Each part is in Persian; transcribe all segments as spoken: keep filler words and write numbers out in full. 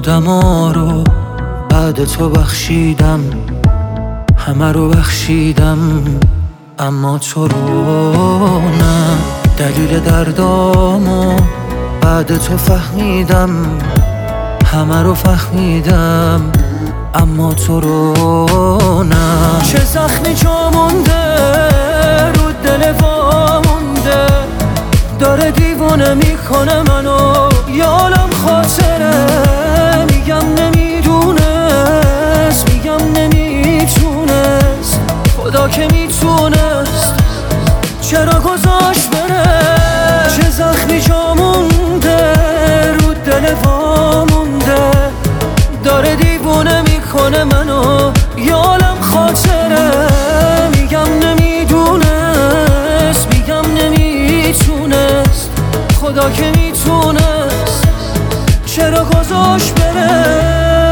آدما رو بعد تو بخشیدم، همه رو بخشیدم اما تو رو نه. دلیل دردامو بعد تو فهمیدم، همه رو فهمیدم اما تو رو نه. چه زخمی جا مونده رو دل وا مونده، داره دیوونه میکنه منو، یه عالم خاطره. میگم نمیدونست، میگم نمیتونست، خدا که میتونست چرا گذاشت بره. چه زخمی جا مونده رو دل وا مونده، داره دیوونه میکنه منو، یه عالم خاطره. میگم نمیدونست، میگم نمیتونست، خدا که میتونست چرا گذاشت بره.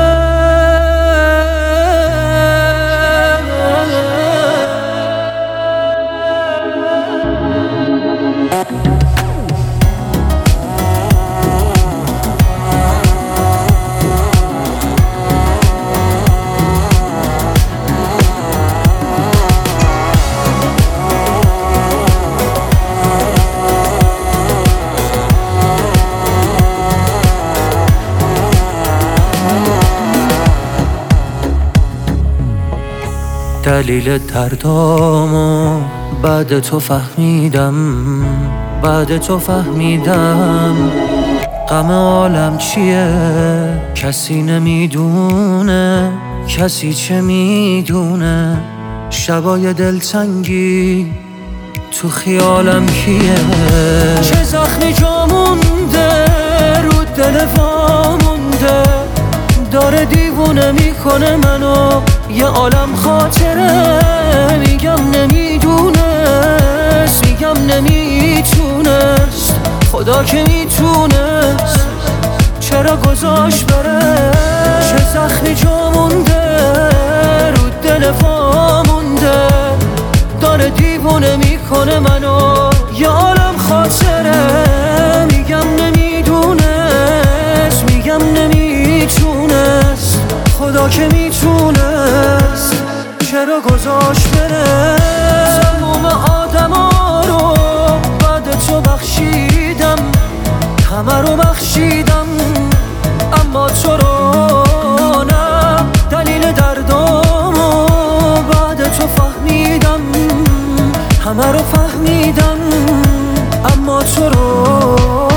دلیل دردامو بعد تو فهمیدم، بعد تو فهمیدم غم عالم چیه. کسی نمیدونه، کسی چه میدونه، شبای دلتنگی تو خیالم کیه. چه زخمی جا مونده رو دل وا مونده، داره دیوونه میکنه منو، یه عالم خاطره. میگم نمیدونست، میگم نمیتونست، خدا که میتونست چرا گذاشت بره. چه زخمی جا مونده رو دل وا مونده، داره دیوونه میکنه منو، یه عالم خاطره. میگم نمیدونست، میگم نمیتونست، خدا که میتونست چرا گذاشت بره. تموم آدما رو بعد تو بخشیدم، همه رو بخشیدم اما تو رو نه. دلیل دردامو بعد تو فهمیدم، همه رو فهمیدم اما تو رو